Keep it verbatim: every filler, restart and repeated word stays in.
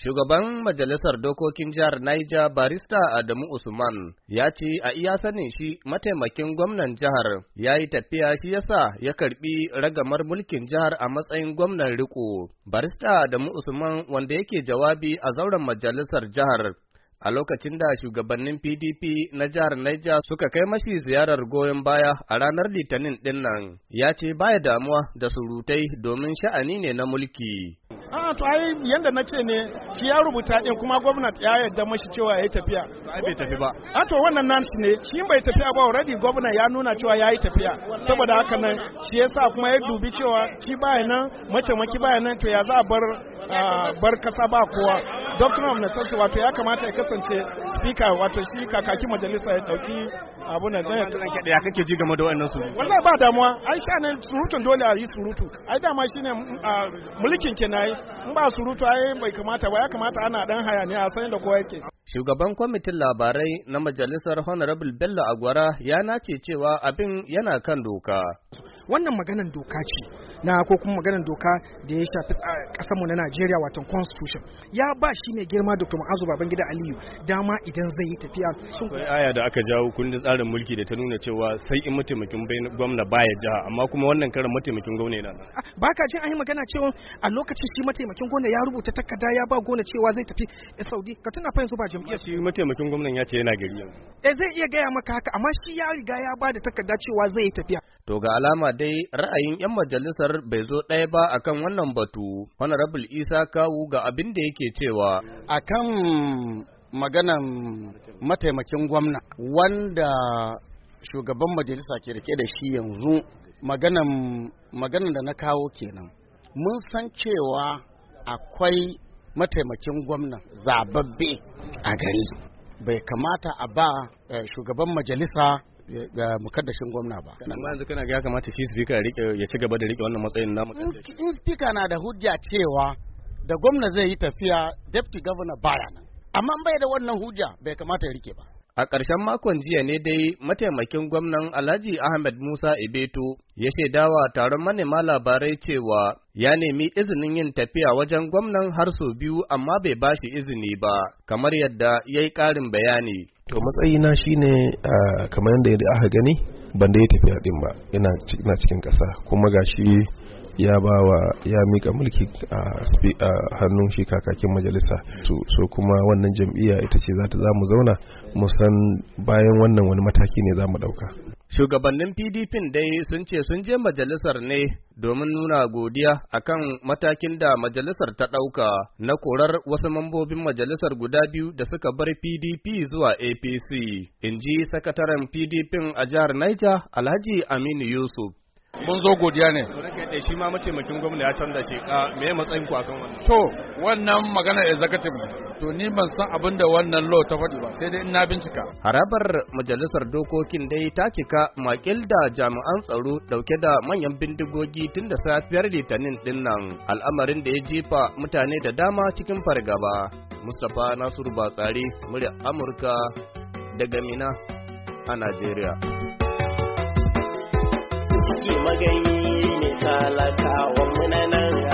Shugaban Majalisar Dokokin Jihar Niger Barista Adamu Usman ya ce a iya sanin shi mataimakin gwamnan jihar ya yi tafiya shi yasa ya karbi ragamar mulkin jihar a matsayin gwamnan riko. Barista Adamu Usman wanda yake jawabi a zauren majalisar jihar a lokacin da shugabannin P D P na jihar Niger suka kai mashi ziyarar goyon baya a ranar Litinin ɗin nan, ya ce baya damuwa da surutai domin sha'ani ne na mulki. A to ai yanda na ce ne shi ya rubuta din kuma gwamnati ya yarda mashi cewa yayi tafiya. Ai bai tafi ba. A to wannan nan ne shi bai tafiya ba already gwamnati ya nuna cewa yayi tafiya. Saboda haka nan shi yasa kuma ya dubi cewa shi baya nan mataimaki baya nan to ya za a bar bar kasa ba kowa. Doctrine of necessity wato ya kamata ya kasance speaker wato shi kakakin majalisa ya dauki abu na dan ya kake ji game da wannan su. Wallahi ba damuwa ai sha ne surutun dole a yi surutu. Ai dama shine mulkin kenan in ba surutu ai bai kamata ba ya kamata ana dan hayaniya a san da kowa yake. Shugaban kwamitin labarai na majalisar Honorable Bello Agwara ya nace cewa abin yana kan doka. Wannan maganan doka ce na ko kuma maganan doka da ya shafi kasarmu na Najeriya wato constitution. Ya ba shi ne girma Doctor Ma'azu Babangida Aliyu dama idan zai yi tafiya. Akwai aya da aka jawo kundin tsarin mulki da ta nuna cewa sai in mataimakin gwamna baya jiha amma kuma wannan karan mataimakin gwamna yana nan. Ba ka jin an yi magana cewa a lokacin shi mataimakin gwamna ya rubuta takarda ya ba gwamna cewa zai tafi Saudi. Ka tuna fa yanzu ba jam'iyyar. Shi mataimakin gwamnan ya ce yana gari yanzu. Eh zai iya gaya maka haka amma shi ya riga ya ba da takarda cewa zai yi tafiya. To ga alama dai ra'ayin 'yan majalisar bai zo ɗaya ba akan wannan batu. Honorable Isa Kawu ga abin da yake cewa. Akan maganan mataimakin gwamna wanda shugaban majalisa ke rike da shi yanzu maganan maganan da na kawo kenan. Mun san cewa akwai mataimakin gwamna zababbe a gari. Bai kamata a ba shugaban majalisa ga mukaddashin gwamna ba. Amma yanzu kana ga ya kamata shi speaker ya ci gaba da rike wannan matsayin namu. In speaker na da hujja cewa da gwamna zai yi tafiya deputy governor baya nan. Amma bai da wannan hujja bai kamata ya rike ba. A ƙarshen makon jiya ne dai mataimakin gwamnan Alhaji Ahmed Musa Ibeto ya shaidawa taron manema labarai cewa ya nemi izinin yin tafiya wajen gwamnan har sau biyu amma bai bashi izini ba, kamar yadda ya yi ƙarin bayani. To matsayina shine kamar yadda aka gani ban da ya tafiya din ba, ina cikin ƙasa kuma gashi ya ba wa ya mika mulki a hannun shi kakakin majalisa so kuma wannan jam'iyya ita ce za ta za mu zauna mu san bayan wannan wani mataki ne za mu ɗauka. Shugabannin P D P dai sun ce sun je majalisar ne domin nuna godiya akan matakin da majalisar ta ɗauka na korar wasu mambobin majalisar guda biyu da suka bar P D P zuwa A P C, in ji sakataren P D P a jihar Niger Alhaji Aminu Yusuf. Mun zo godiya ne. Da shi ma mataimakin gwamna ya canza shi, me matsayin ku akan wannan? To, wannan magana executive ne. To ni ban san abin da wannan law ta faɗi ba, sai dai ina bincika. Harabar majalisar dokokin dai ta cika makil da jami'an tsaro dauke da manyan bindigogi tun da safiyar Litinin din nan, al'amarin da ya jefa mutane da dama cikin fargaba. Mustapha Nasiru Batsari, murya Amurka daga Mina a Najeriya. Ciki magayi ne talakawan munanan